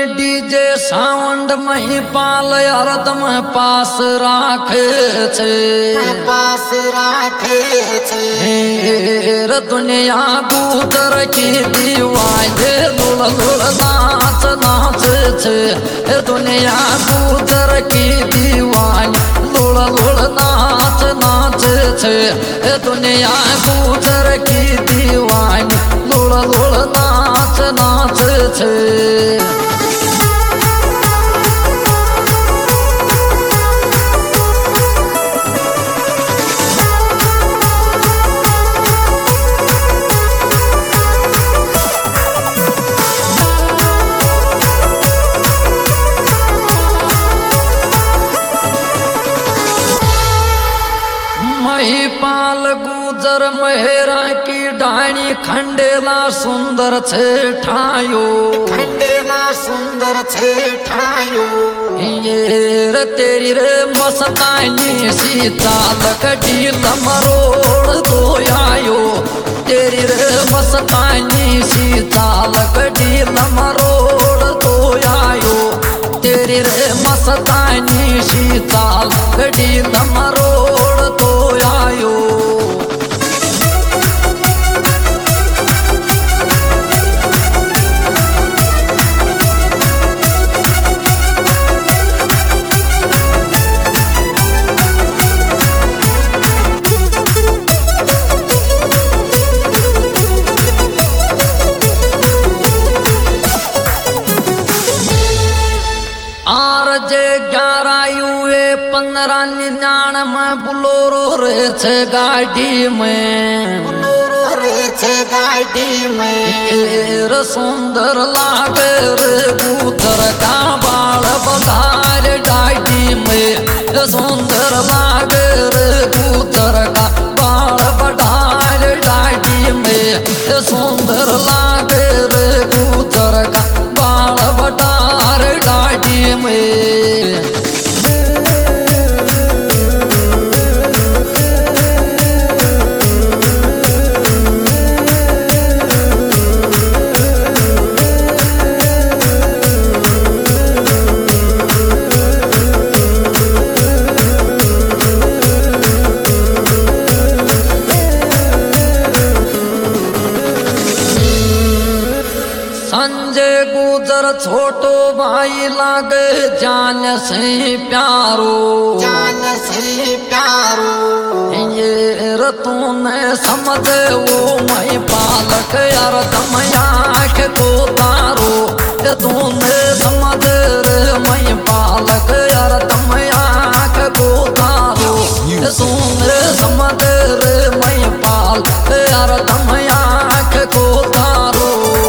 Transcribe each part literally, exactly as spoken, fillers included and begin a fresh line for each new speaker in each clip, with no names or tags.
DJ sound मही पाल अरदम पास राखे छे
पास राखे छे
रे दुनिया गुजर की दीवाए लुल लुल नाच नाच छे रे दुनिया गुजर की दीवाए लुल लुल नाच नाच छे रे दुनिया गुजर की दीवाए लुल लुल नाच नाच छे। महिपाल गुजर मेहरा की डाणी खंडेला सुंदर छे ठायो
खंडेला सुंदर छे ठायो
ये रे तेरी रे मस्तानी सीता लकड़ी लमरोड़ तो आयो तेरी रे मस्तानी सीता लकड़ी लमरोड़ तो आयो तेरी रे मस्तानी सीता लकड़ी लमरोड़ तो आयो। आर जे ग्यारह युए पंद्रह निन्यानवे बुलोरो रे छे गाड़ी में
बुलोरो रे छे गाड़ी में
रे सुंदर लागे रे गुजर का बाल बधार गाड़ी में रे सुंदर लागे रे गुजर का बाल बधार गाड़ी में रे सुंदर लागे रे गुजर का बाल बधार गाड़ी में। संजय गुजर छोटो भाई लागे जान से प्यारो
जान से प्यारो
ये तूने समझ वो मैं पालक यार दम आँख को तारो तूने समझ रे मैं पालक यार दम आँख को तारो तूने समझ रे मैं पालक यार दम आँख को तारो।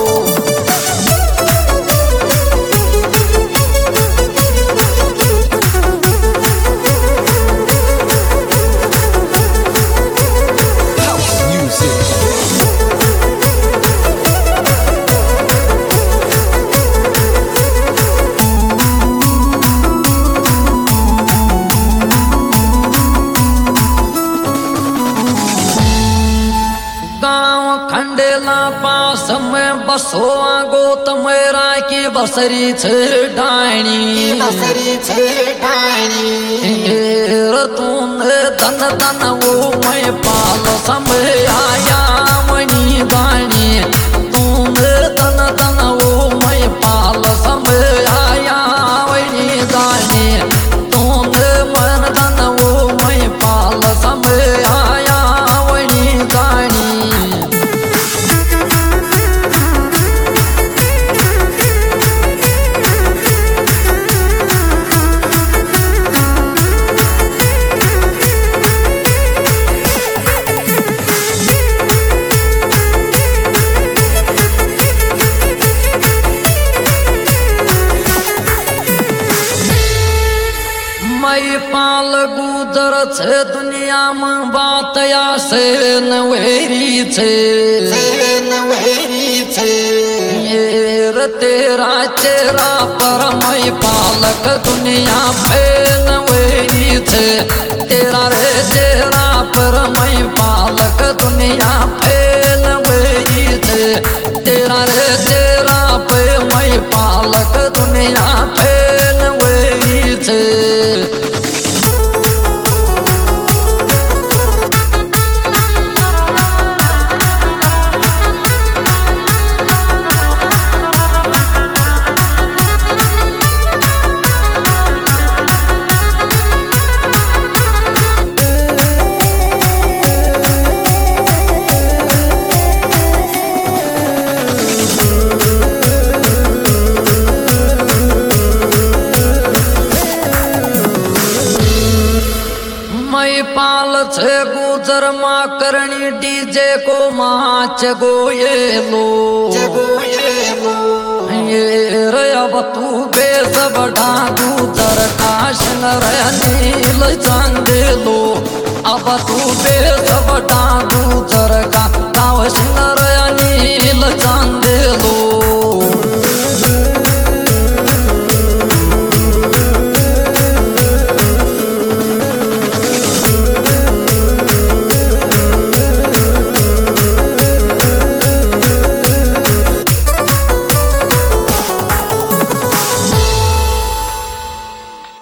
खंडेला पास में बसो गोत मेरा की बसरी छे डाणी
बसरी छे डाणी
तूने धन धन वो मैं पाल समय आया मनी गानी तूने धन धन वो मैं पाल समय आया मनी गानी तूने मन धन वो मैं पाल समय आया मनी गानी। महिपाल गुजर छे दुनिया में बात या से नवेरी छे
नवेरी छे
ये रे तेरा चेहरा पर महिपालक दुनिया पे नवेरी छे तेरा रे चेहरा पर महिपालक दुनिया पे नवेरी छे तेरा रे चेहरा पे महिपालक दुनिया छे गुजर माँ करनी डीजे को माच गोयेलो
जगोयेलो
ये रे अब तू बेस बढ़ा गुजर काशन रे नील चांदेलो अब तू बेस